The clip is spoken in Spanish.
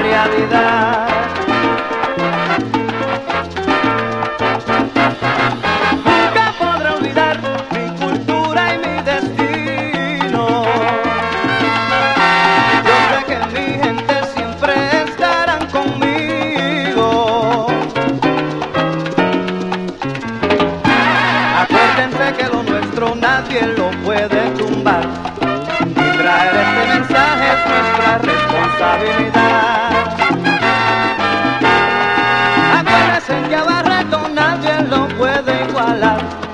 realidad. Nunca podré olvidar mi cultura y mi destino. Yo sé que mi gente siempre estarán conmigo. Acuérdense que lo nuestro nadie lo puede tumbar. Y traer este mensaje es nuestra responsabilidad. Acuérdense que a Barreto nadie lo puede igualar.